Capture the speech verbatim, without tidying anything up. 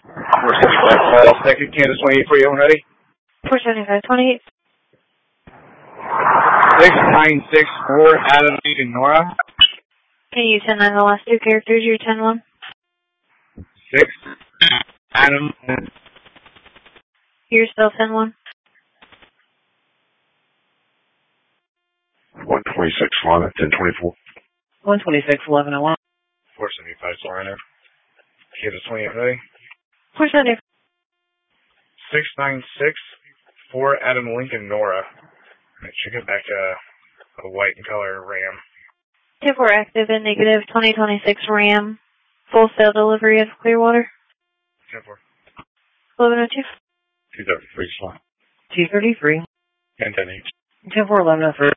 four seventy-five, second, Kansas twenty-eight for you, when ready? four seventy-five, twenty-eight. six nine six four, Adam and Nora. Can you send on the last two characters, your ten one? six, Adam. You're still ten one? one twenty-six, one, ten twenty-four. one twenty-six, eleven oh one. four seventy-five, Serrano. Kansas twenty-eight, ready? four seventy. six nine six four, Adam Lincoln Nora. It should get back a, a white in color Ram. ten four active and negative, twenty twenty-six Ram. Full sale delivery of Clearwater. ten four. eleven oh two. two thirty-three, slot. two thirty-three. ten ten each. ten four, eleven oh three.